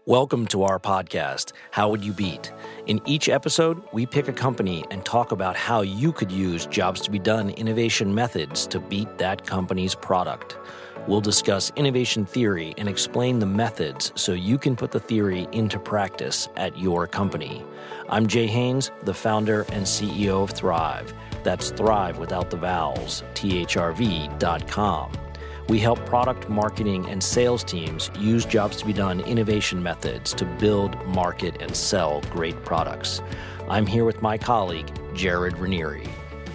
Welcome to our podcast, How Would You Beat? In each episode, we pick a company and talk about how you could use Jobs to be Done innovation methods to beat that company's product. We'll discuss innovation theory and explain the methods so you can put the theory into practice at your company. I'm Jay Haynes, the founder and CEO of Thrive. That's Thrive without the vowels, thrv.com. We help product marketing and sales teams use Jobs to be Done innovation methods to build, market, and sell great products. I'm here with my colleague, Jared Ranieri.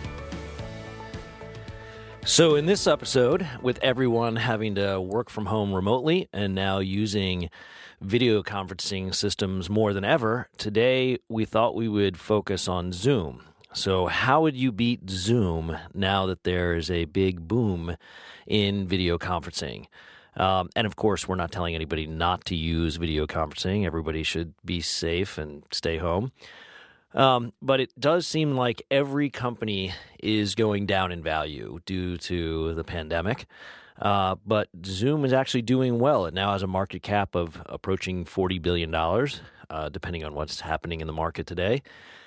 So in this episode, with everyone having to work from home remotely and now using video conferencing systems more than ever, today we thought we would focus on Zoom. So how would you beat Zoom now that there is a big boom in video conferencing? And of course, we're not telling anybody not to use video conferencing. Everybody should be safe and stay home. But it does seem like every company is going down in value due to the pandemic. But Zoom is actually doing well. It now has a market cap of approaching $40 billion, depending on what's happening in the market today.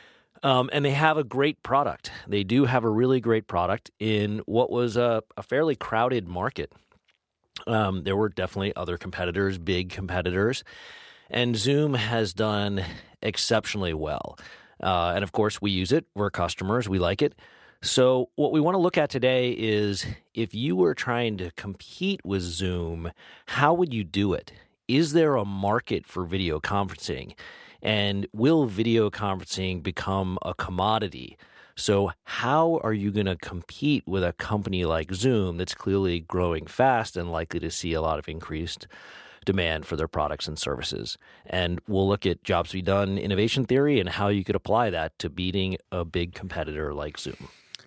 And they have a great product. They do have a really great product in what was a fairly crowded market. There were definitely other competitors, big competitors, and Zoom has done exceptionally well. And of course, we use it. We're customers. We like it. So what we want to look at today is if you were trying to compete with Zoom, how would you do it? Is there a market for video conferencing? And will video conferencing become a commodity? So how are you going to compete with a company like Zoom that's clearly growing fast and likely to see a lot of increased demand for their products and services? And we'll look at Jobs to be Done innovation theory and how you could apply that to beating a big competitor like Zoom.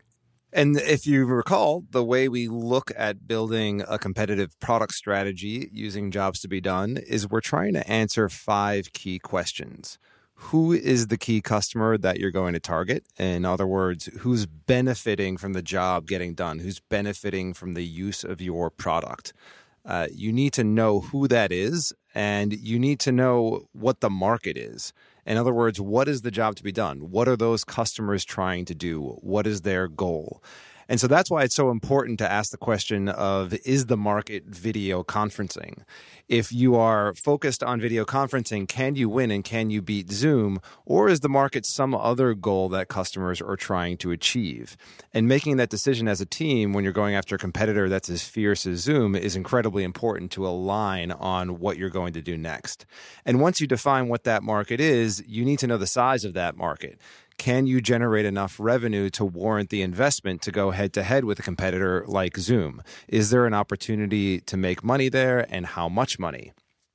And if you recall, the way we look at building a competitive product strategy using Jobs to be Done is we're trying to answer 5 key questions. Who is the key customer that you're going to target? In other words, who's benefiting from the job getting done? Who's benefiting from the use of your product? You need to know who that is, and you need to know what the market is. In other words, what is the job to be done? What are those customers trying to do? What is their goal? And so that's why it's so important to ask the question of, is the market video conferencing? If you are focused on video conferencing, can you win and can you beat Zoom? Or is the market some other goal that customers are trying to achieve? And making that decision as a team when you're going after a competitor that's as fierce as Zoom is incredibly important to align on what you're going to do next. And once you define what that market is, you need to know the size of that market. Can you generate enough revenue to warrant the investment to go head-to-head with a competitor like Zoom? Is there an opportunity to make money there, and how much money?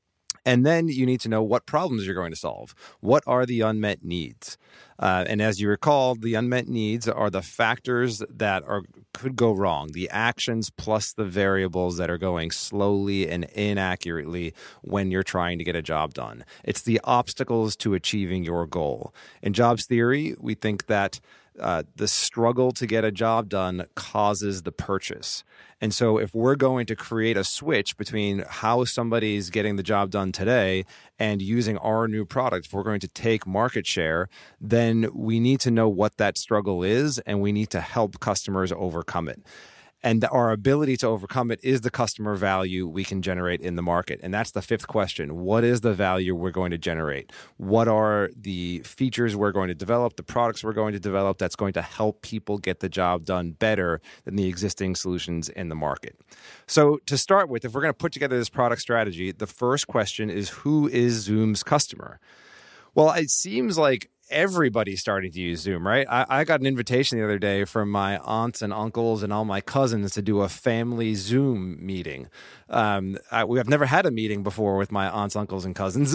And then you need to know what problems you're going to solve. What are the unmet needs? And as you recall, the unmet needs are the factors that could go wrong, the actions plus the variables that are going slowly and inaccurately when you're trying to get a job done. It's the obstacles to achieving your goal. In jobs theory, we think that the struggle to get a job done causes the purchase. And so if we're going to create a switch between how somebody's getting the job done today and using our new product, if we're going to take market share, then we need to know what that struggle is, and we need to help customers overcome it. And our ability to overcome it is the customer value we can generate in the market. And that's the 5th question. What is the value we're going to generate? What are the features we're going to develop, the products we're going to develop that's going to help people get the job done better than the existing solutions in the market? So to start with, if we're going to put together this product strategy, the first question is, who is Zoom's customer? Well, it seems like everybody's starting to use Zoom, right? I got an invitation the other day from my aunts and uncles and all my cousins to do a family Zoom meeting. We have never had a meeting before with my aunts, uncles, and cousins,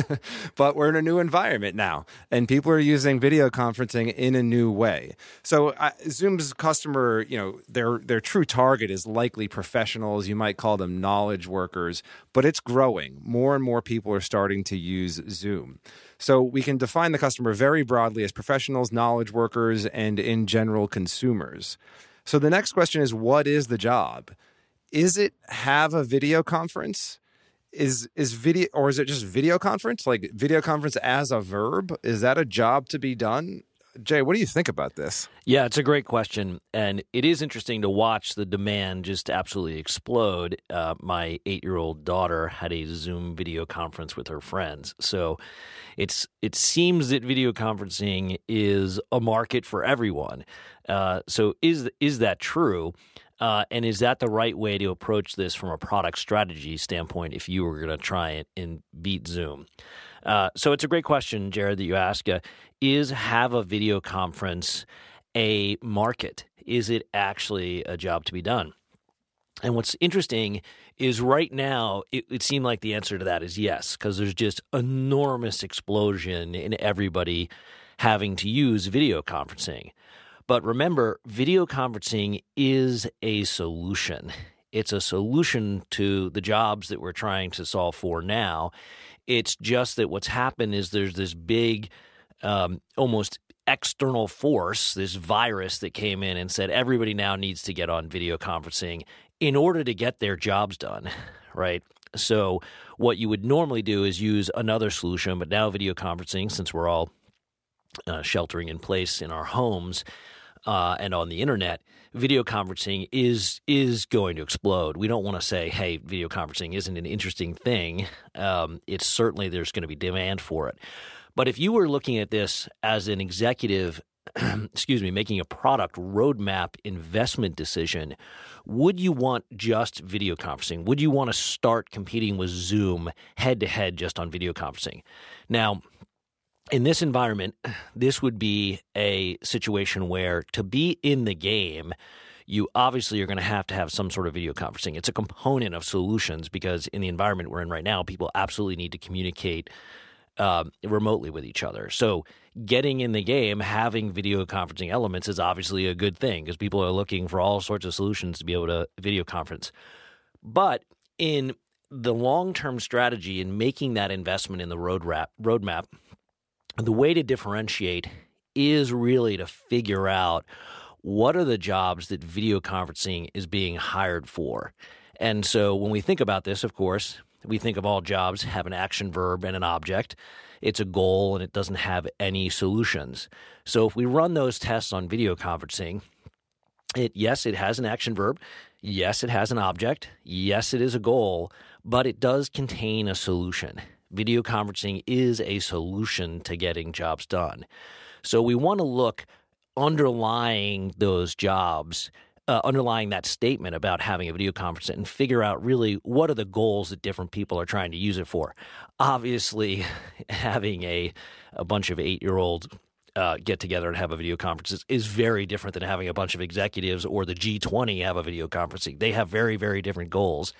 but we're in a new environment now, and people are using video conferencing in a new way. So Zoom's customer, their true target is likely professionals. You might call them knowledge workers, but it's growing. More and more people are starting to use Zoom. So we can define the customer very broadly as professionals, knowledge workers, and in general consumers. So the next question is, what is the job? Is it have a video conference? Is video, or is it just video conference? Like video conference as a verb? Is that a job to be done? Jay, what do you think about this? Yeah, it's a great question. And it is interesting to watch the demand just absolutely explode. My 8-year-old daughter had a Zoom video conference with her friends. So it seems that video conferencing is a market for everyone. So is that true? And is that the right way to approach this from a product strategy standpoint if you were going to try it and beat Zoom? So it's a great question, Jared, that you ask. Is have a video conference a market? Is it actually a job to be done? And what's interesting is right now, it seemed like the answer to that is yes, because there's just enormous explosion in everybody having to use video conferencing. But remember, video conferencing is a solution. It's a solution to the jobs that we're trying to solve for now. It's just that what's happened is there's this big, almost external force, this virus that came in and said everybody now needs to get on video conferencing in order to get their jobs done, right? So what you would normally do is use another solution, but now video conferencing, since we're all sheltering in place in our homes and on the internet, video conferencing is going to explode. We don't want to say, hey, video conferencing isn't an interesting thing. It's certainly there's going to be demand for it. But if you were looking at this as an executive, making a product roadmap investment decision, would you want just video conferencing? Would you want to start competing with Zoom head-to-head just on video conferencing? Now, in this environment, this would be a situation where to be in the game, you obviously are going to have some sort of video conferencing. It's a component of solutions because in the environment we're in right now, people absolutely need to communicate remotely with each other. So getting in the game, having video conferencing elements is obviously a good thing because people are looking for all sorts of solutions to be able to video conference. But in the long-term strategy in making that investment in the roadmap, the way to differentiate is really to figure out what are the jobs that video conferencing is being hired for. And so when we think about this, of course, we think of all jobs have an action verb and an object. It's a goal and it doesn't have any solutions. So if we run those tests on video conferencing, yes, it has an action verb. Yes, it has an object. Yes, it is a goal, but it does contain a solution. Video conferencing is a solution to getting jobs done. So we want to look underlying those jobs, underlying that statement about having a video conference and figure out really what are the goals that different people are trying to use it for. Obviously, having a bunch of 8-year-olds get together and have a video conference is very different than having a bunch of executives or the G20 have a video conferencing. They have very, very different goals.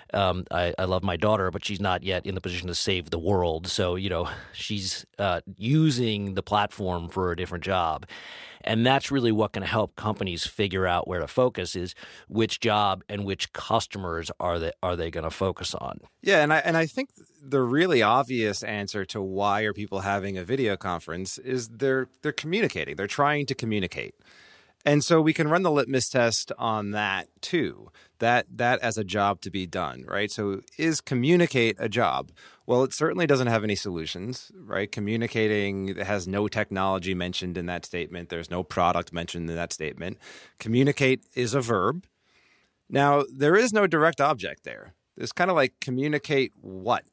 I love my daughter, but she's not yet in the position to save the world. So, she's using the platform for a different job. And that's really what can help companies figure out where to focus is which job and which customers are they going to focus on. Yeah, and I think the really obvious answer to why are people having a video conference is they're communicating. They're trying to communicate. And so we can run the litmus test on that too, that as a job to be done, right? So is communicate a job? Well, it certainly doesn't have any solutions, right? Communicating has no technology mentioned in that statement. There's no product mentioned in that statement. Communicate is a verb. Now, there is no direct object there. It's kind of like communicate what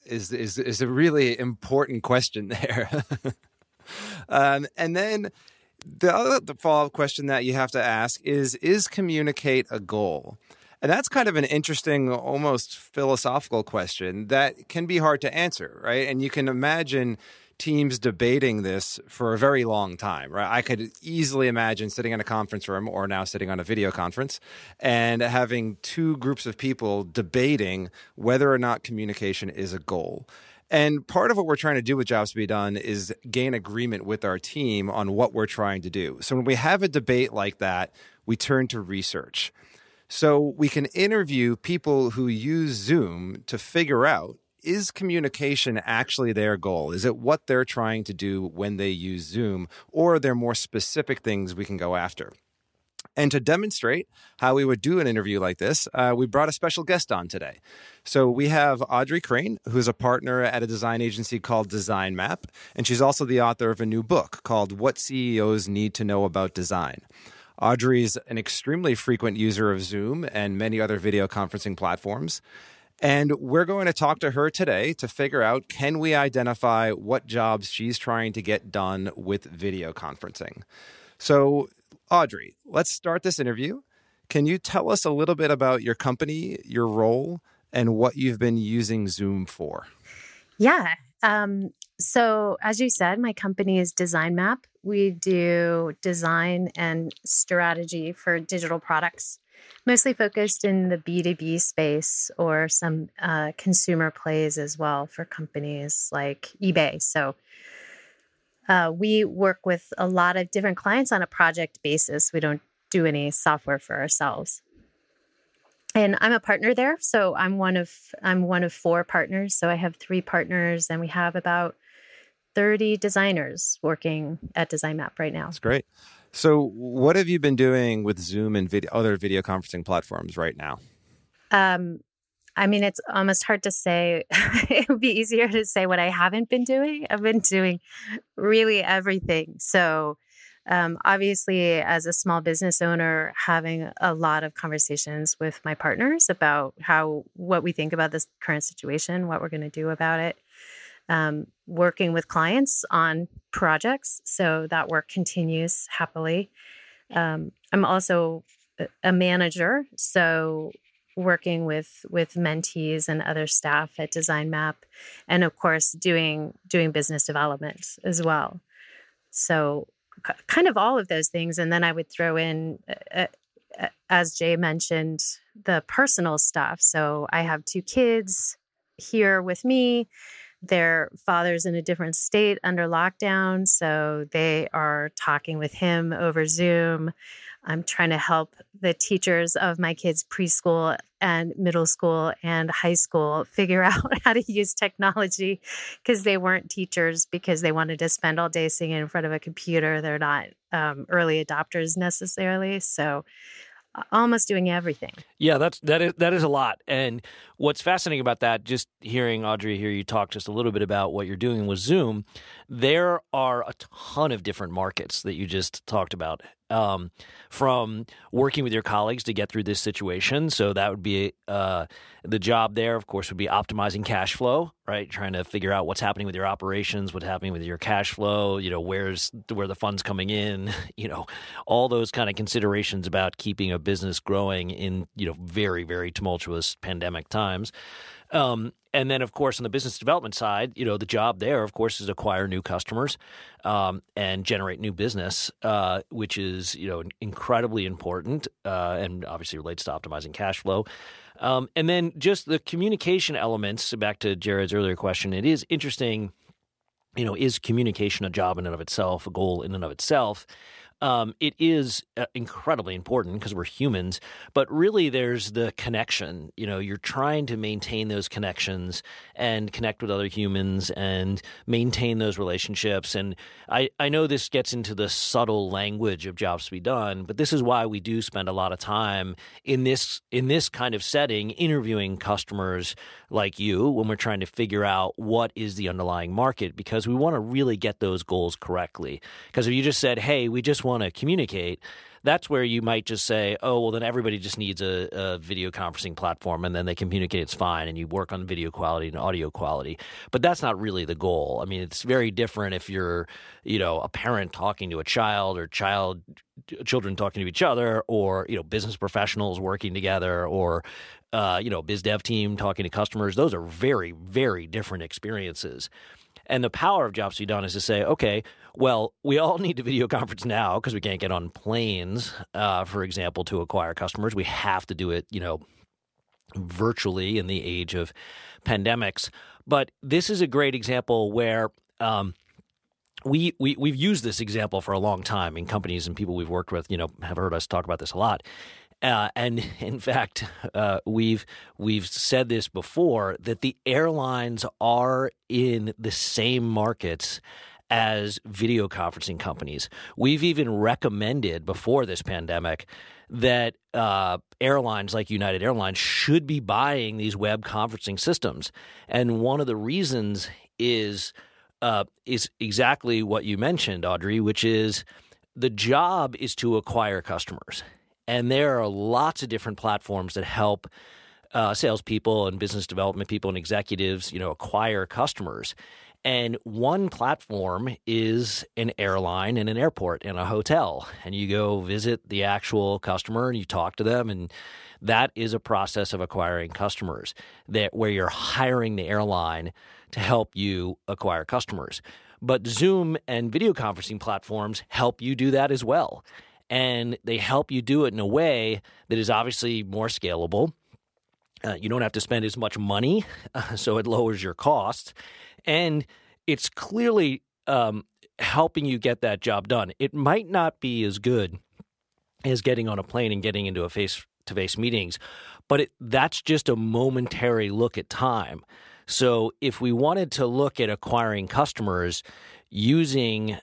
is a really important question there. And then the follow-up question that you have to ask is communicate a goal? And that's kind of an interesting, almost philosophical question that can be hard to answer, right? And you can imagine teams debating this for a very long time, right? I could easily imagine sitting in a conference room or now sitting on a video conference and having two groups of people debating whether or not communication is a goal. And part of what we're trying to do with Jobs to Be Done is gain agreement with our team on what we're trying to do. So when we have a debate like that, we turn to research. So we can interview people who use Zoom to figure out, is communication actually their goal? Is it what they're trying to do when they use Zoom? Or are there more specific things we can go after? And to demonstrate how we would do an interview like this, we brought a special guest on today. So we have Audrey Crane, who's a partner at a design agency called Design Map, and she's also the author of a new book called What CEOs Need to Know About Design. Audrey's an extremely frequent user of Zoom and many other video conferencing platforms. And we're going to talk to her today to figure out, can we identify what jobs she's trying to get done with video conferencing? So, Audrey, let's start this interview. Can you tell us a little bit about your company, your role, and what you've been using Zoom for? Yeah. So as you said, my company is Design Map. We do design and strategy for digital products, mostly focused in the B2B space or some consumer plays as well for companies like eBay. So we work with a lot of different clients on a project basis. We don't do any software for ourselves. And I'm a partner there. So I'm one of 4 partners. So I have 3 partners, and we have about 30 designers working at Design Map right now. That's great. So what have you been doing with Zoom and other video conferencing platforms right now? I mean, it's almost hard to say. It would be easier to say what I haven't been doing. I've been doing really everything. So obviously, as a small business owner, having a lot of conversations with my partners about what we think about this current situation, what we're going to do about it. Working with clients on projects. So that work continues happily. I'm also a manager. So working with mentees and other staff at Design Map, and of course doing business development as well. So kind of all of those things. And then I would throw in, as Jay mentioned, the personal stuff. So I have 2 kids here with me. Their father's in a different state under lockdown, so they are talking with him over Zoom. I'm trying to help the teachers of my kids' preschool and middle school and high school figure out how to use technology, because they weren't teachers because they wanted to spend all day sitting in front of a computer. They're not early adopters necessarily. So almost doing everything. Yeah, that is a lot. And what's fascinating about that, just hearing Audrey hear you talk just a little bit about what you're doing with Zoom, there are a ton of different markets that you just talked about. From working with your colleagues to get through this situation. So that would be the job there, of course, would be optimizing cash flow, right? Trying to figure out what's happening with your operations, what's happening with your cash flow, where the fund's coming in, all those kind of considerations about keeping a business growing in, very, very tumultuous pandemic times. And then, of course, on the business development side, the job there, of course, is acquire new customers and generate new business, which is, incredibly important and obviously relates to optimizing cash flow. And then just the communication elements, back to Jared's earlier question, it is interesting, is communication a job in and of itself, a goal in and of itself? It is incredibly important because we're humans, but really there's the connection. You're trying to maintain those connections and connect with other humans and maintain those relationships. And I know this gets into the subtle language of jobs to be done, but this is why we do spend a lot of time in this kind of setting interviewing customers like you when we're trying to figure out what is the underlying market, because we want to really get those goals correctly. Because if you just said, hey, we just want to communicate, that's where you might just say, oh, well, then everybody just needs a video conferencing platform and then they communicate, it's fine, and you work on video quality and audio quality. But that's not really the goal. I mean, it's very different if you're, a parent talking to a child or children talking to each other, or, business professionals working together, or, biz dev team talking to customers. Those are very, very different experiences. And the power of Jobs to be Done is to say, okay, well, we all need to video conference now because we can't get on planes, for example, to acquire customers. We have to do it, virtually in the age of pandemics. But this is a great example where we've used this example for a long time in companies, and people we've worked with, have heard us talk about this a lot. And in fact, we've said this before, that the airlines are in the same markets as video conferencing companies. We've even recommended before this pandemic that airlines like United Airlines should be buying these web conferencing systems. And one of the reasons is exactly what you mentioned, Audrey, which is the job is to acquire customers. And there are lots of different platforms that help salespeople and business development people and executives, acquire customers. And one platform is an airline and an airport and a hotel. And you go visit the actual customer and you talk to them. And that is a process of acquiring customers where you're hiring the airline to help you acquire customers. But Zoom and video conferencing platforms help you do that as well. And they help you do it in a way that is obviously more scalable. You don't have to spend as much money, so it lowers your costs. And it's clearly helping you get that job done. It might not be as good as getting on a plane and getting into a face-to-face meetings, but that's just a momentary look at time. So if we wanted to look at acquiring customers using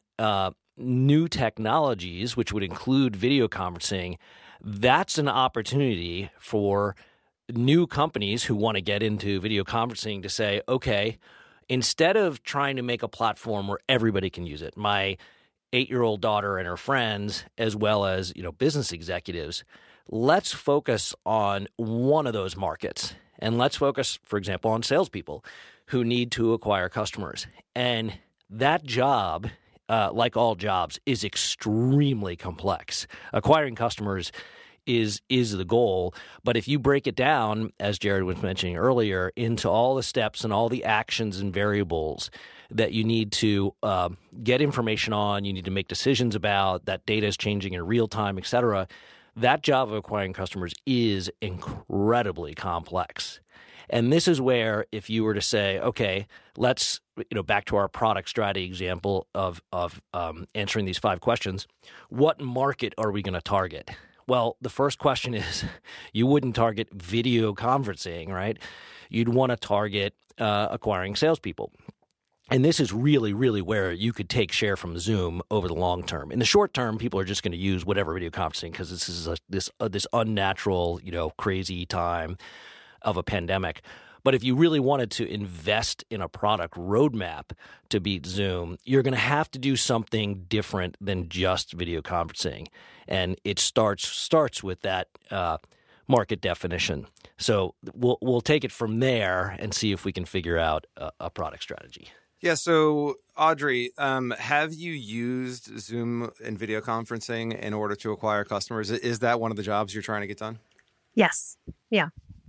new technologies, which would include video conferencing, that's an opportunity for new companies who want to get into video conferencing to say, okay, instead of trying to make a platform where everybody can use it, my 8-year-old daughter and her friends, as well as business executives, let's focus on one of those markets. And let's focus, for example, on salespeople who need to acquire customers. And that job, like all jobs, is extremely complex. Acquiring customers is the goal. But if you break it down, as Jared was mentioning earlier, into all the steps and all the actions and variables that you need to get information on, you need to make decisions about, that data is changing in real time, et cetera, that job of acquiring customers is incredibly complex. And this is where if you were to say, okay, let's, back to our product strategy example of answering these 5 questions, what market are we going to target? Well, the first question is you wouldn't target video conferencing, right? You'd want to target acquiring salespeople. And this is really, really where you could take share from Zoom over the long term. In the short term, people are just going to use whatever video conferencing because this is this unnatural, crazy time of a pandemic. But if you really wanted to invest in a product roadmap to beat Zoom, you're going to have to do something different than just video conferencing. And it starts with that market definition. So we'll take it from there and see if we can figure out a product strategy. Yeah. So, Audrey, have you used Zoom and video conferencing in order to acquire customers? Is that one of the jobs you're trying to get done? Yes. Yeah.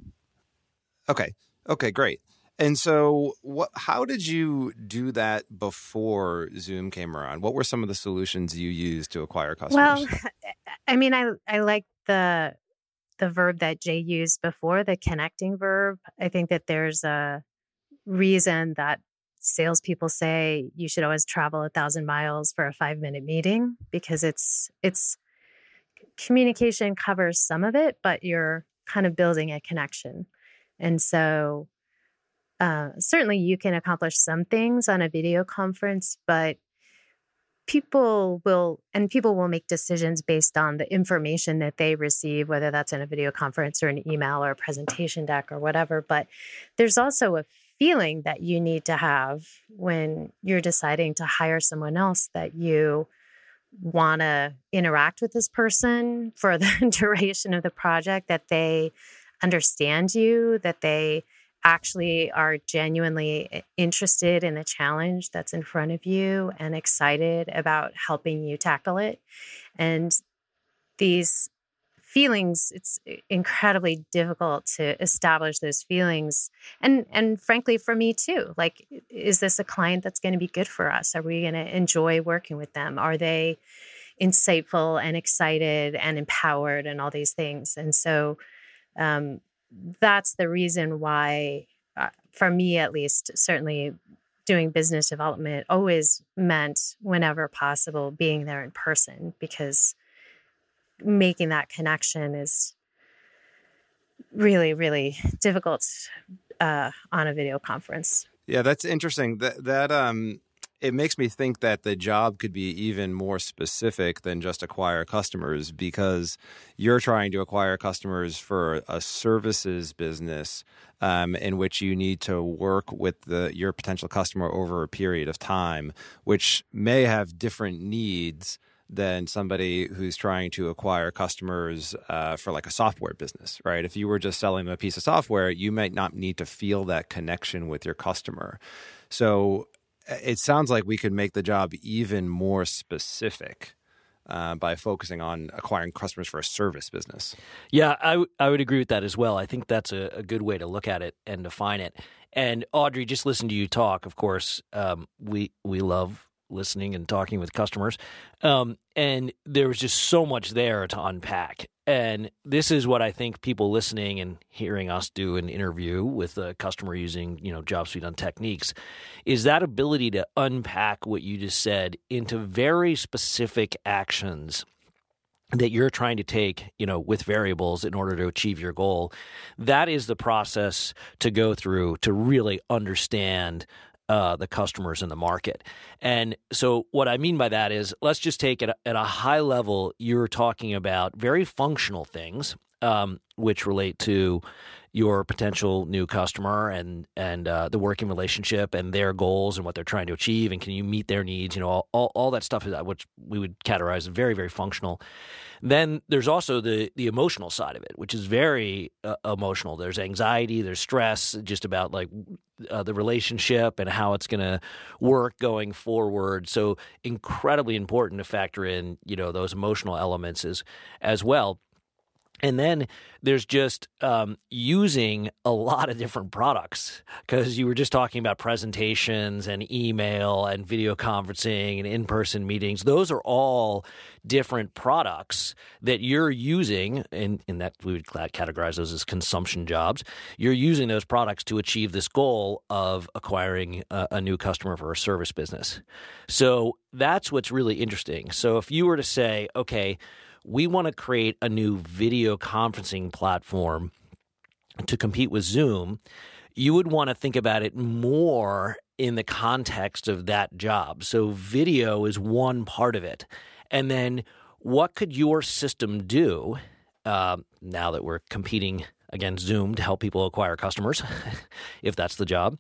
Okay, great. And so how did you do that before Zoom came around? What were some of the solutions you used to acquire customers? Well, I mean, I like the verb that Jay used before, the connecting verb. I think that there's a reason that salespeople say you should always travel 1,000 miles for a 5-minute meeting, because it's communication covers some of it, but you're kind of building a connection. And so certainly you can accomplish some things on a video conference, but people will make decisions based on the information that they receive, whether that's in a video conference or an email or a presentation deck or whatever. But there's also a feeling that you need to have when you're deciding to hire someone else, that you want to interact with this person for the duration of the project, that they understand you, that they actually are genuinely interested in the challenge that's in front of you and excited about helping you tackle it. And these feelings, it's incredibly difficult to establish those feelings. And frankly, for me too, like, is this a client that's going to be good for us? Are we going to enjoy working with them? Are they insightful and excited and empowered and all these things? And so that's the reason why, for me at least, certainly doing business development always meant, whenever possible, being there in person, because making that connection is really, really difficult on a video conference. Yeah, that's interesting. That it makes me think that the job could be even more specific than just acquire customers, because you're trying to acquire customers for a services business in which you need to work with your potential customer over a period of time, which may have different needs than somebody who's trying to acquire customers for like a software business, right? If you were just selling them a piece of software, you might not need to feel that connection with your customer. So it sounds like we could make the job even more specific by focusing on acquiring customers for a service business. Yeah, I would agree with that as well. I think that's a good way to look at it and define it. And Audrey, just listen to you talk. Of course, we love listening and talking with customers. And there was just so much there to unpack. And this is what I think people listening and hearing us do an interview with a customer using, Job Suite on Techniques, is that ability to unpack what you just said into very specific actions that you're trying to take, with variables in order to achieve your goal. That is the process to go through to really understand the customers in the market. And so what I mean by that is, let's just take it at a high level. You're talking about very functional things, which relate to your potential new customer and the working relationship and their goals and what they're trying to achieve, and can you meet their needs? All that stuff is which we would categorize as very, very functional. Then there's also the emotional side of it, which is very emotional. There's anxiety, there's stress, just about like the relationship and how it's going to work going forward. So incredibly important to factor in, those emotional elements as well. And then there's just using a lot of different products, because you were just talking about presentations and email and video conferencing and in-person meetings. Those are all different products that you're using, and that we would categorize those as consumption jobs. You're using those products to achieve this goal of acquiring a new customer for a service business. So that's what's really interesting. So if you were to say, okay, we want to create a new video conferencing platform to compete with Zoom, you would want to think about it more in the context of that job. So video is one part of it. And then what could your system do now that we're competing against Zoom to help people acquire customers, if that's the job?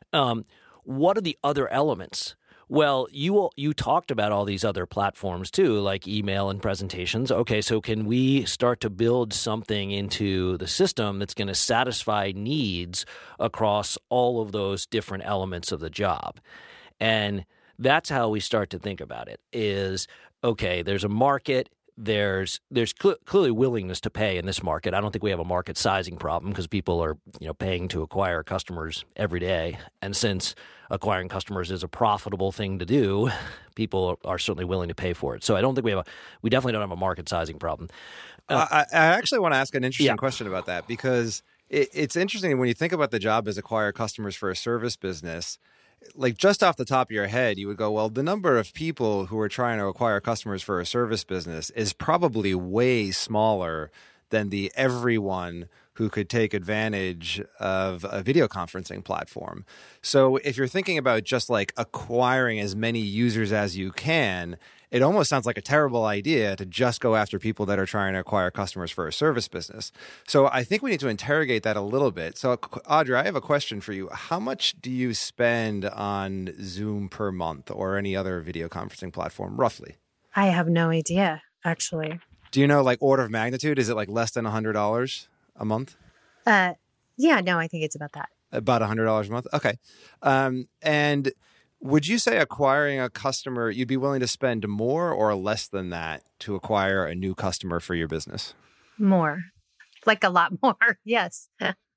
What are the other elements? Well, you talked about all these other platforms too, like email and presentations. Okay, so can we start to build something into the system that's going to satisfy needs across all of those different elements of the job? And that's how we start to think about it is, okay, there's a market. There's clearly willingness to pay in this market. I don't think we have a market sizing problem, because people are paying to acquire customers every day. And since acquiring customers is a profitable thing to do, people are certainly willing to pay for it. So I don't think we definitely don't have a market sizing problem. I actually want to ask an interesting question about that, because it's interesting when you think about the job as acquire customers for a service business. Like, just off the top of your head, you would go, well, the number of people who are trying to acquire customers for a service business is probably way smaller than the everyone who could take advantage of a video conferencing platform. So if you're thinking about just like acquiring as many users as you can, it almost sounds like a terrible idea to just go after people that are trying to acquire customers for a service business. So I think we need to interrogate that a little bit. So Audrey, I have a question for you. How much do you spend on Zoom per month or any other video conferencing platform, roughly? I have no idea, actually. Do you know, like, order of magnitude? Is it like less than $100 a month? I think it's about that. About $100 a month? Okay. And would you say acquiring a customer, you'd be willing to spend more or less than that to acquire a new customer for your business? More. Like a lot more, yes.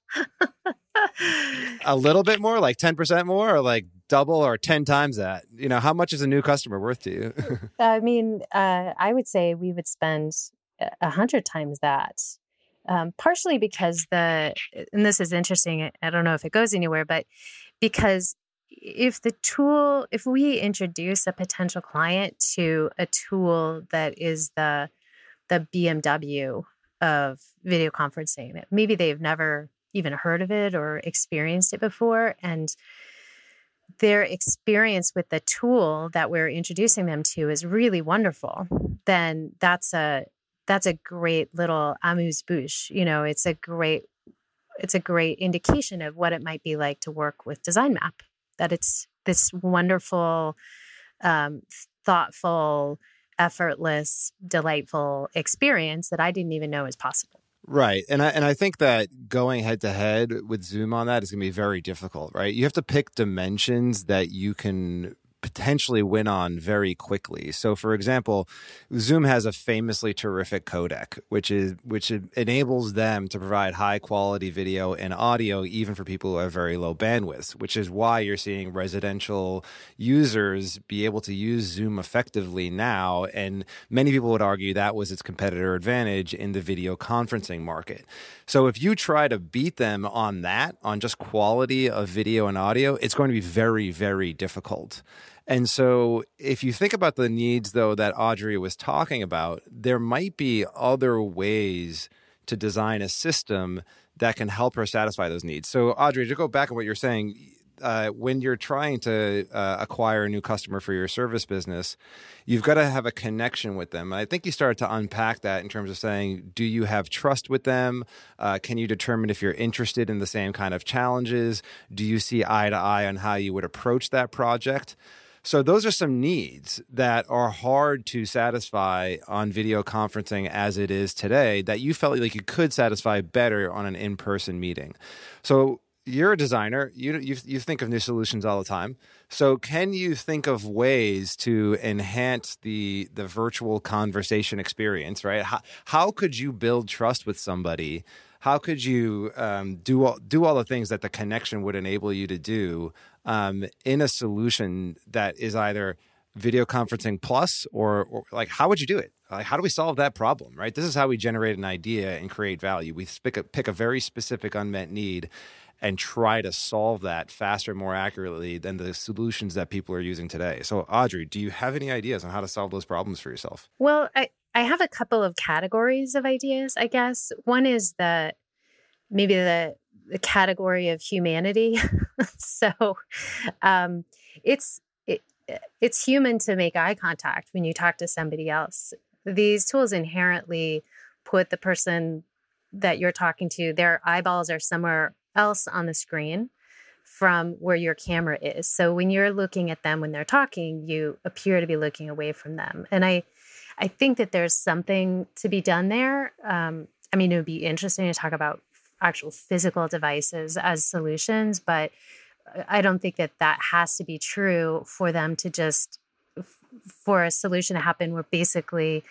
A little bit more, like 10% more, or like double or 10 times that? How much is a new customer worth to you? I would say we would spend 100 times that. Partially because and this is interesting, I don't know if it goes anywhere, but because if we introduce a potential client to a tool that is the BMW of video conferencing, maybe they've never even heard of it or experienced it before, and their experience with the tool that we're introducing them to is really wonderful, then that's a great little amuse-bouche. It's a great indication of what it might be like to work with Design Map, that it's this wonderful, thoughtful, effortless, delightful experience that I didn't even know was possible. Right. And I think that going head to head with Zoom on that is going to be very difficult, right? You have to pick dimensions that you can potentially win on very quickly. So, for example, Zoom has a famously terrific codec, which enables them to provide high quality video and audio, even for people who have very low bandwidths, which is why you're seeing residential users be able to use Zoom effectively now. And many people would argue that was its competitor advantage in the video conferencing market. So if you try to beat them on that, on just quality of video and audio, it's going to be very, very difficult. And so if you think about the needs, though, that Audrey was talking about, there might be other ways to design a system that can help her satisfy those needs. So, Audrey, to go back on what you're saying, when you're trying to acquire a new customer for your service business, you've got to have a connection with them. I think you started to unpack that in terms of saying, do you have trust with them? Can you determine if you're interested in the same kind of challenges? Do you see eye to eye on how you would approach that project? So those are some needs that are hard to satisfy on video conferencing as it is today that you felt like you could satisfy better on an in-person meeting. So you're a designer. You think of new solutions all the time. So can you think of ways to enhance the virtual conversation experience, right? How could you build trust with somebody? How could you do all the things that the connection would enable you to do in a solution that is either video conferencing plus or like, how would you do it? Like, how do we solve that problem, right? This is how we generate an idea and create value. We pick a very specific unmet need and try to solve that faster, more accurately than the solutions that people are using today. So, Audrey, do you have any ideas on how to solve those problems for yourself? Well, I have a couple of categories of ideas, I guess. One is maybe the category of humanity. So it's human to make eye contact when you talk to somebody else. These tools inherently put the person that you're talking to, their eyeballs are somewhere else on the screen from where your camera is. So when you're looking at them when they're talking, you appear to be looking away from them. And I think that there's something to be done there. I mean, it would be interesting to talk about actual physical devices as solutions, but I don't think that has to be true for them to just, for a solution to happen where basically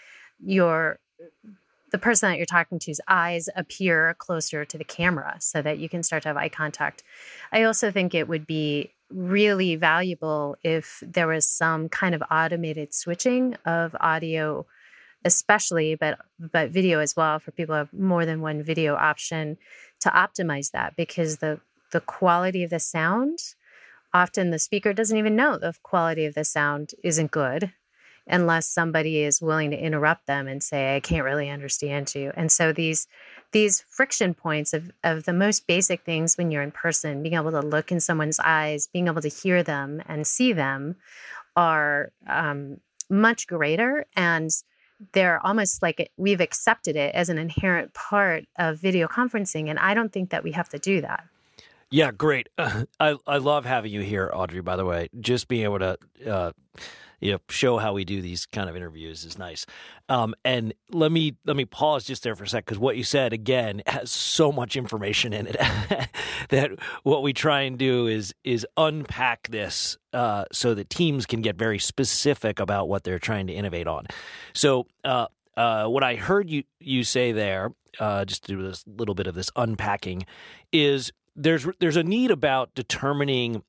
the person that you're talking to's eyes appear closer to the camera so that you can start to have eye contact. I also think it would be really valuable if there was some kind of automated switching of audio, especially, but video as well, for people who have more than one video option, to optimize that, because the quality of the sound, often the speaker doesn't even know the quality of the sound isn't good unless somebody is willing to interrupt them and say, I can't really understand you. And so these friction points of the most basic things when you're in person, being able to look in someone's eyes, being able to hear them and see them, are much greater. And they're almost like we've accepted it as an inherent part of video conferencing. And I don't think that we have to do that. Yeah, great. I love having you here, Audrey, by the way. Just being able to show how we do these kind of interviews is nice. And let me pause just there for a sec, because what you said, again, has so much information in it that what we try and do is unpack this so that teams can get very specific about what they're trying to innovate on. So what I heard you say there, just to do this little bit of this unpacking, is there's a need about determining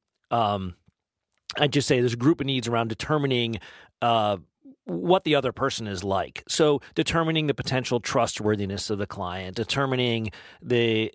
I'd just say there's a group of needs around determining what the other person is like. So determining the potential trustworthiness of the client, determining the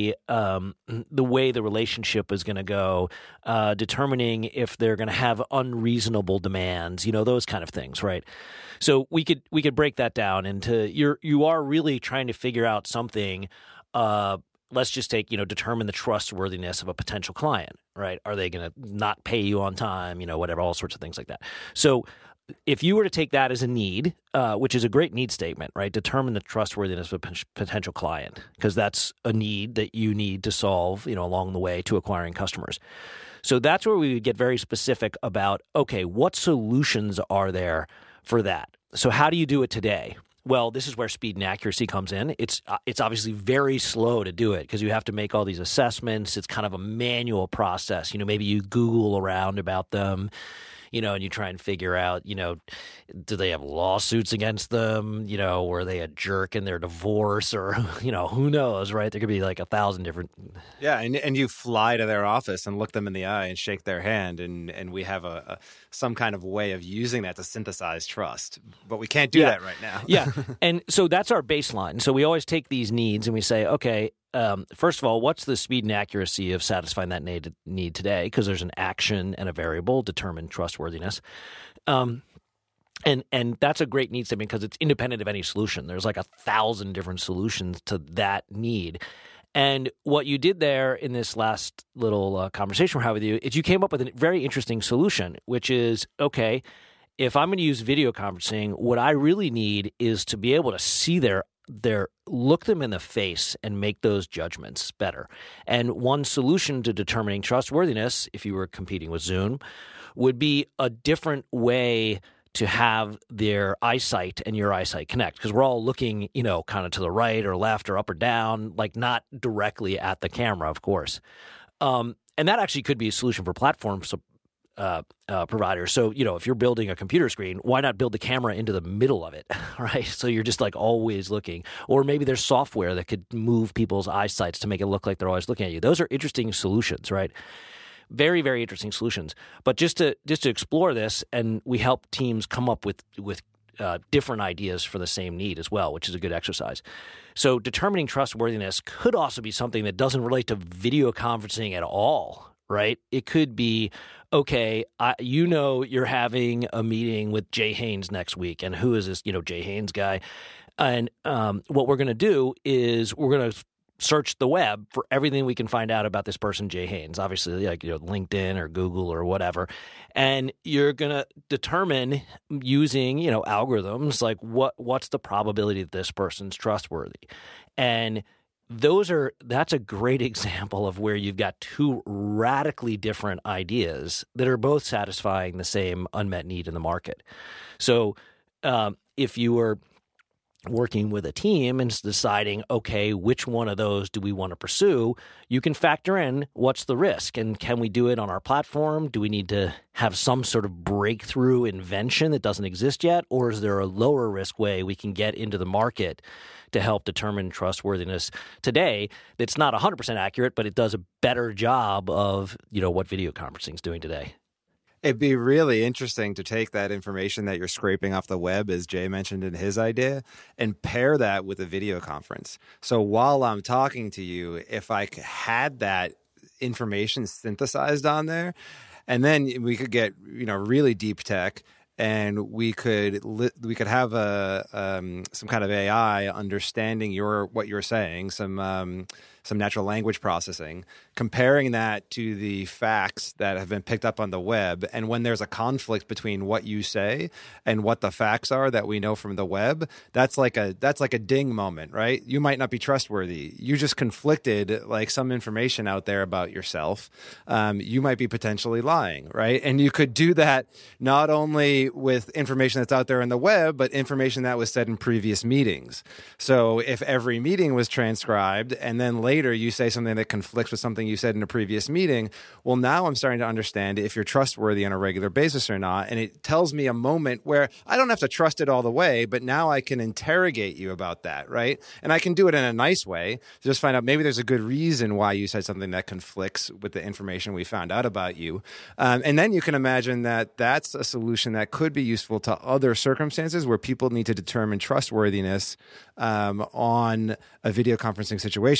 way the relationship is going to go, determining if they're going to have unreasonable demands, those kind of things, right? So we could break that down into you are really trying to figure out something let's just take, determine the trustworthiness of a potential client, right? Are they going to not pay you on time, whatever, all sorts of things like that. So if you were to take that as a need, which is a great need statement, right? Determine the trustworthiness of a potential client, because that's a need that you need to solve, along the way to acquiring customers. So that's where we would get very specific about, okay, what solutions are there for that? So how do you do it today? Well, this is where speed and accuracy comes in. It's obviously very slow to do it because you have to make all these assessments. It's kind of a manual process. Maybe you Google around about them, and you try and figure out, do they have lawsuits against them? Were they a jerk in their divorce, or, who knows, right? There could be like 1,000 different. Yeah. And you fly to their office and look them in the eye and shake their hand. And we have some kind of way of using that to synthesize trust, but we can't do that right now. Yeah. And so that's our baseline. So we always take these needs and we say, okay, first of all, what's the speed and accuracy of satisfying that need today? Because there's an action and a variable, determine trustworthiness. And that's a great need statement because it's independent of any solution. There's like 1,000 different solutions to that need. And what you did there in this last little conversation we're having with you is you came up with a very interesting solution, which is, okay, if I'm going to use video conferencing, what I really need is to be able to see look them in the face and make those judgments better. And one solution to determining trustworthiness, if you were competing with Zoom, would be a different way to have their eyesight and your eyesight connect, because we're all looking, kind of to the right or left or up or down, like not directly at the camera, of course. And that actually could be a solution for platforms. Providers. So, if you're building a computer screen, why not build the camera into the middle of it, right? So you're just like always looking. Or maybe there's software that could move people's eyesights to make it look like they're always looking at you. Those are interesting solutions, right? Very, very interesting solutions. But just to explore this, and we help teams come up with different ideas for the same need as well, which is a good exercise. So determining trustworthiness could also be something that doesn't relate to video conferencing at all, right? It could be, okay, you're having a meeting with Jay Haynes next week, and who is this, Jay Haynes guy? And what we're going to do is we're going to search the web for everything we can find out about this person, Jay Haynes, obviously like LinkedIn or Google or whatever. And you're going to determine using, algorithms like what's the probability that this person's trustworthy. And that's a great example of where you've got two radically different ideas that are both satisfying the same unmet need in the market. So if you were working with a team and deciding, okay, which one of those do we want to pursue, you can factor in what's the risk and can we do it on our platform? Do we need to have some sort of breakthrough invention that doesn't exist yet? Or is there a lower risk way we can get into the market to help determine trustworthiness today that's not 100% accurate, but it does a better job of, what video conferencing is doing today? It'd be really interesting to take that information that you're scraping off the web, as Jay mentioned in his idea, and pair that with a video conference. So while I'm talking to you, if I had that information synthesized on there, and then we could get, really deep tech, and we could have some kind of AI understanding what you're saying, some natural language processing, comparing that to the facts that have been picked up on the web. And when there's a conflict between what you say and what the facts are that we know from the web, that's like a ding moment, right? You might not be trustworthy. You just conflicted like some information out there about yourself. You might be potentially lying, right? And you could do that not only with information that's out there in the web, but information that was said in previous meetings. So if every meeting was transcribed and then later you say something that conflicts with something you said in a previous meeting, well, now I'm starting to understand if you're trustworthy on a regular basis or not. And it tells me a moment where I don't have to trust it all the way, but now I can interrogate you about that, right? And I can do it in a nice way to just find out maybe there's a good reason why you said something that conflicts with the information we found out about you. And then you can imagine that that's a solution that could be useful to other circumstances where people need to determine trustworthiness on a video conferencing situation. So if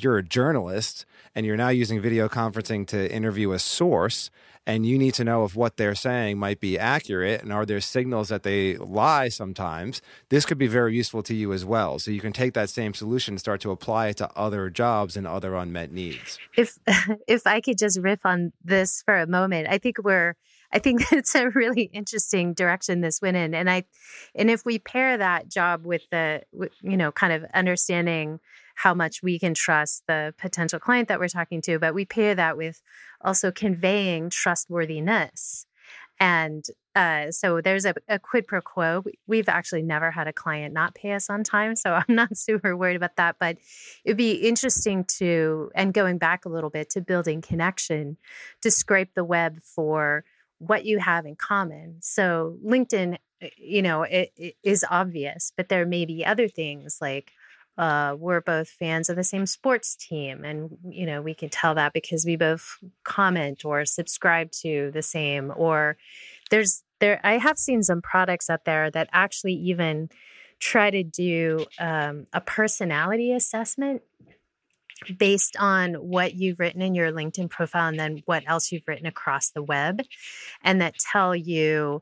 you're a journalist and you're now using video conferencing to interview a source, and you need to know if what they're saying might be accurate and are there signals that they lie sometimes, this could be very useful to you as well. So you can take that same solution and start to apply it to other jobs and other unmet needs. If I could just riff on this for a moment, I think it's a really interesting direction this went in. And if we pair that job with kind of understanding how much we can trust the potential client that we're talking to, but we pair that with also conveying trustworthiness. And so there's a quid pro quo. We've actually never had a client not pay us on time, so I'm not super worried about that. But it'd be interesting and going back a little bit to building connection, to scrape the web for what you have in common. So LinkedIn, it is obvious, but there may be other things like we're both fans of the same sports team. And, we can tell that because we both comment or subscribe to the same, or I have seen some products out there that actually even try to do a personality assessment based on what you've written in your LinkedIn profile and then what else you've written across the web, and that tell you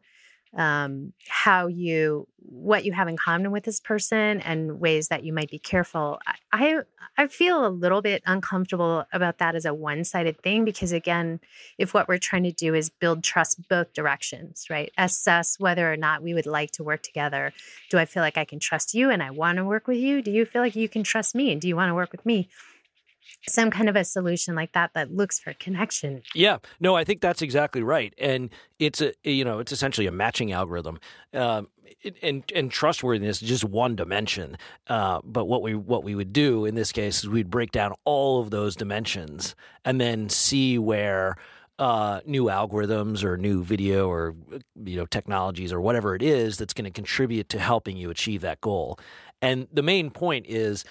what you have in common with this person and ways that you might be careful. I feel a little bit uncomfortable about that as a one-sided thing because, again, if what we're trying to do is build trust both directions, right? Assess whether or not we would like to work together. Do I feel like I can trust you and I want to work with you? Do you feel like you can trust me and do you want to work with me? Some kind of a solution like that looks for connection. Yeah, no, I think that's exactly right, and it's essentially a matching algorithm, and trustworthiness is just one dimension. But what we would do in this case is we'd break down all of those dimensions and then see where new algorithms or new video or technologies or whatever it is that's going to contribute to helping you achieve that goal. And the main point is.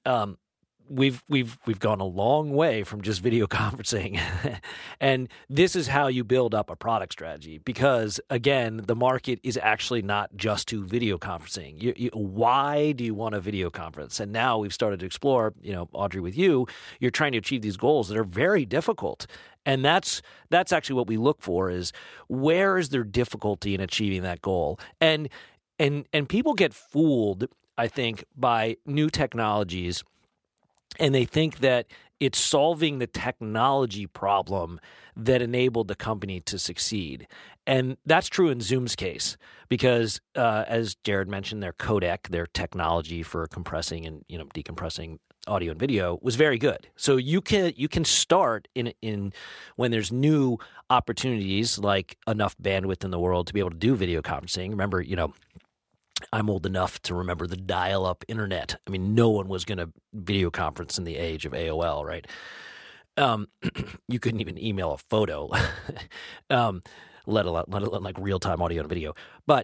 We've gone a long way from just video conferencing, and this is how you build up a product strategy. Because again, the market is actually not just to video conferencing. Why do you want a video conference? And now we've started to explore. Audrey, with you're trying to achieve these goals that are very difficult, and that's actually what we look for: is where is there difficulty in achieving that goal? And people get fooled, I think, by new technologies. And they think that it's solving the technology problem that enabled the company to succeed. And that's true in Zoom's case because, as Jared mentioned, their codec, their technology for compressing and decompressing audio and video was very good. So you can start in when there's new opportunities like enough bandwidth in the world to be able to do video conferencing. Remember, I'm old enough to remember the dial-up internet. I mean, no one was going to video conference in the age of AOL, right? You couldn't even email a photo, let alone like real-time audio and video. But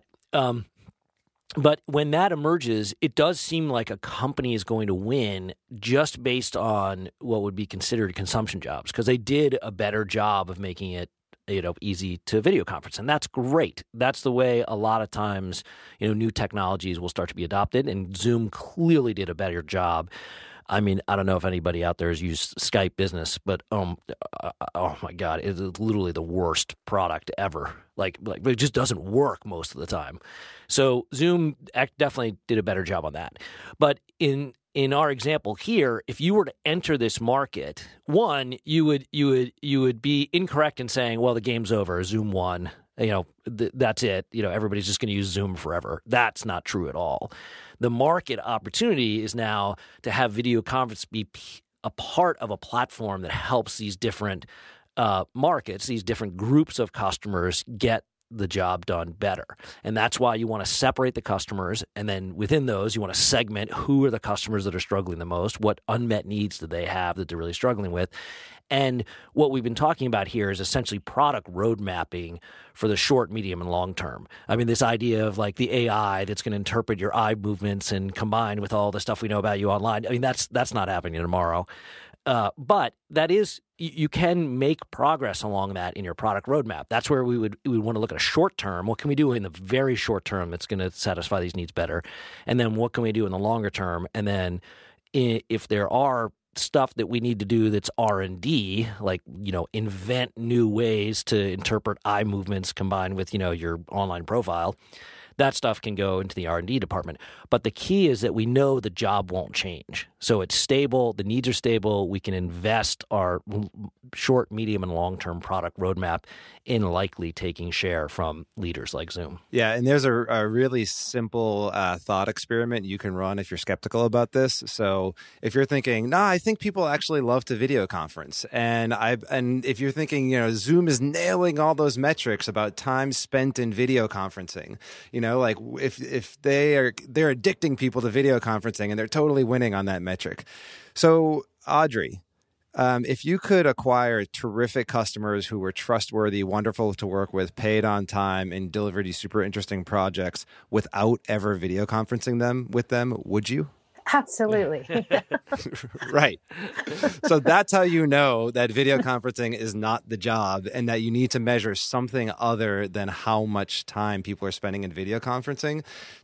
when that emerges, it does seem like a company is going to win just based on what would be considered consumption jobs because they did a better job of making it easy to video conference. And that's great. That's the way a lot of times, new technologies will start to be adopted. And Zoom clearly did a better job. I mean, I don't know if anybody out there has used Skype Business, but oh my God, it's literally the worst product ever. Like it just doesn't work most of the time. So Zoom definitely did a better job on that. But in our example here, if you were to enter this market, one, you would be incorrect in saying, well, the game's over, Zoom won, that's it. Everybody's just going to use Zoom forever. That's not true at all. The market opportunity is now to have video conference be a part of a platform that helps these different markets, these different groups of customers get the job done better. And that's why you want to separate the customers. And then within those, you want to segment who are the customers that are struggling the most, what unmet needs do they have that they're really struggling with. And what we've been talking about here is essentially product road mapping for the short, medium, and long term. I mean, this idea of like the AI that's going to interpret your eye movements and combine with all the stuff we know about you online. I mean, that's not happening tomorrow. But that is, you can make progress along that in your product roadmap. That's where we would want to look at a short term. What can we do in the very short term that's going to satisfy these needs better? And then what can we do in the longer term? And then if there are stuff that we need to do that's R&D, like, invent new ways to interpret eye movements combined with, your online profile, that stuff can go into the R&D department. But the key is that we know the job won't change. So it's stable. The needs are stable. We can invest our short, medium, and long-term product roadmap in likely taking share from leaders like Zoom. Yeah, and there's a really simple thought experiment you can run if you're skeptical about this. So if you're thinking, I think people actually love to video conference, and if you're thinking, Zoom is nailing all those metrics about time spent in video conferencing, like if they're addicting people to video conferencing and they're totally winning on that metric. So Audrey, if you could acquire terrific customers who were trustworthy, wonderful to work with, paid on time, and delivered you super interesting projects without ever video conferencing them with them, would you? Absolutely. Right. So that's how you know that video conferencing is not the job and that you need to measure something other than how much time people are spending in video conferencing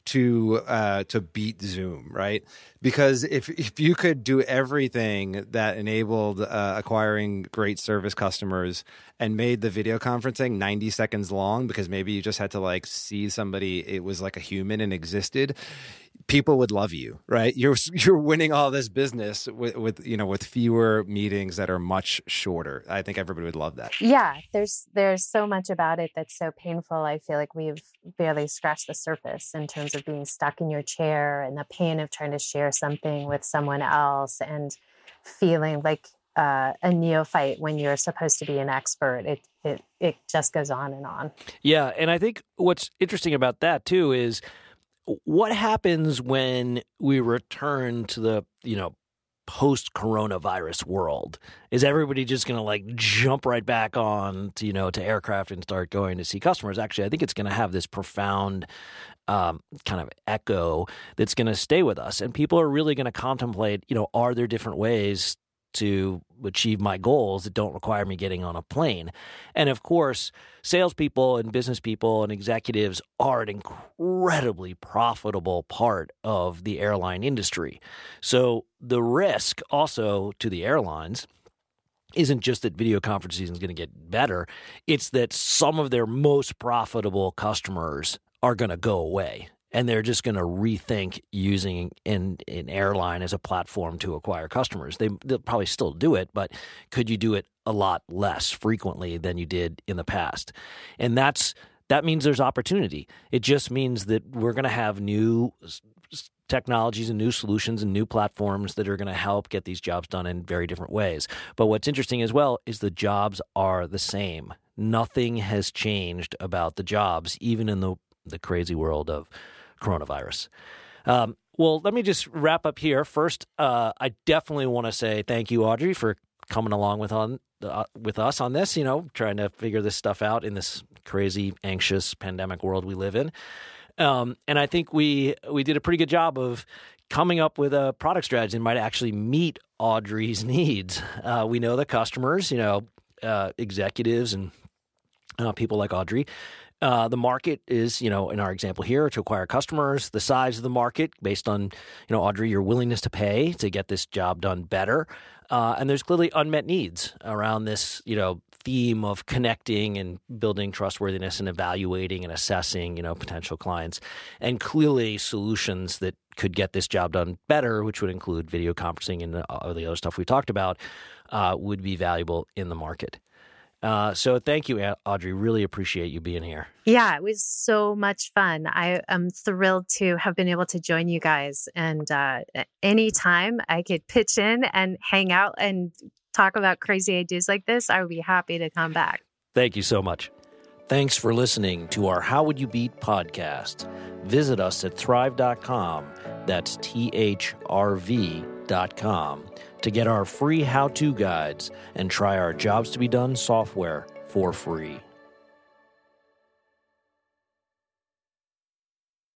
to beat Zoom, right? Because if you could do everything that enabled acquiring great service customers and made the video conferencing 90 seconds long because maybe you just had to see somebody, it was like a human and existed, people would love you, right? You're winning all this business with fewer meetings that are much shorter. I think everybody would love that. Yeah, there's so much about it that's so painful. I feel like we've barely scratched the surface in terms of being stuck in your chair and the pain of trying to share something with someone else and feeling like a neophyte when you're supposed to be an expert. It just goes on and on. Yeah, and I think what's interesting about that too is what happens when we return to the, post-coronavirus world? Is everybody just going to jump right back on to, to aircraft and start going to see customers? Actually, I think it's going to have this profound kind of echo that's going to stay with us. And people are really going to contemplate, are there different ways to achieve my goals that don't require me getting on a plane? And of course, salespeople and business people and executives are an incredibly profitable part of the airline industry. So the risk also to the airlines isn't just that video conferencing is going to get better. It's that some of their most profitable customers are going to go away. And they're just going to rethink using an airline as a platform to acquire customers. They'll probably still do it, but could you do it a lot less frequently than you did in the past? And that means there's opportunity. It just means that we're going to have new technologies and new solutions and new platforms that are going to help get these jobs done in very different ways. But what's interesting as well is the jobs are the same. Nothing has changed about the jobs, even in the crazy world of coronavirus. Well, let me just wrap up here. First, I definitely want to say thank you, Audrey, for coming along with us on this, trying to figure this stuff out in this crazy, anxious pandemic world we live in. And I think we did a pretty good job of coming up with a product strategy that might actually meet Audrey's needs. We know the customers, executives and people like Audrey. The market is, in our example here, to acquire customers, the size of the market based on, Audrey, your willingness to pay to get this job done better. And there's clearly unmet needs around this, theme of connecting and building trustworthiness and evaluating and assessing, potential clients. And clearly solutions that could get this job done better, which would include video conferencing and all the other stuff we talked about, would be valuable in the market. So thank you, Audrey. Really appreciate you being here. Yeah, it was so much fun. I am thrilled to have been able to join you guys. And anytime I could pitch in and hang out and talk about crazy ideas like this, I would be happy to come back. Thank you so much. Thanks for listening to our How Would You Beat podcast. Visit us at thrive.com. That's THRV.com. to get our free how-to guides and try our Jobs to be Done software for free.